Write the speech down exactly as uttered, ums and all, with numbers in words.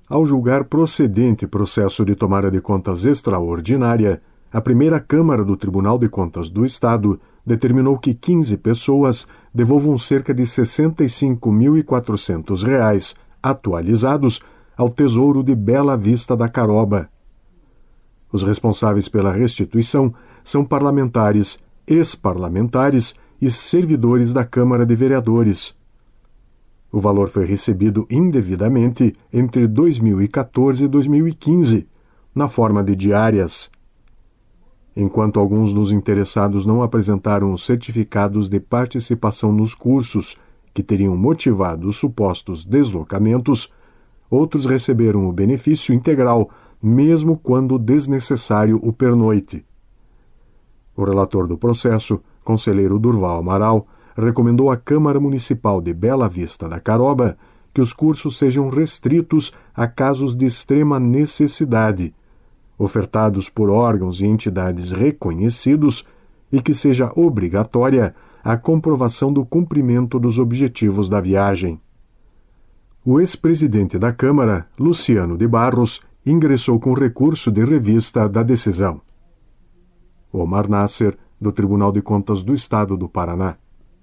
Ao julgar procedente processo de tomada de contas extraordinária, a primeira Câmara do Tribunal de Contas do Estado determinou que quinze pessoas devolvam cerca de sessenta e cinco mil e quatrocentos reais, atualizados, ao Tesouro de Bela Vista da Caroba. Os responsáveis pela restituição são parlamentares, ex-parlamentares e servidores da Câmara de Vereadores. O valor foi recebido indevidamente entre dois mil e quatorze e dois mil e quinze, na forma de diárias. Enquanto alguns dos interessados não apresentaram os certificados de participação nos cursos que teriam motivado os supostos deslocamentos, outros receberam o benefício integral, mesmo quando desnecessário o pernoite. O relator do processo, conselheiro Durval Amaral, recomendou à Câmara Municipal de Bela Vista da Caroba que os cursos sejam restritos a casos de extrema necessidade, ofertados por órgãos e entidades reconhecidos, e que seja obrigatória a comprovação do cumprimento dos objetivos da viagem. O ex-presidente da Câmara, Luciano de Barros, ingressou com recurso de revista da decisão. Omar Nasser, do Tribunal de Contas do Estado do Paraná.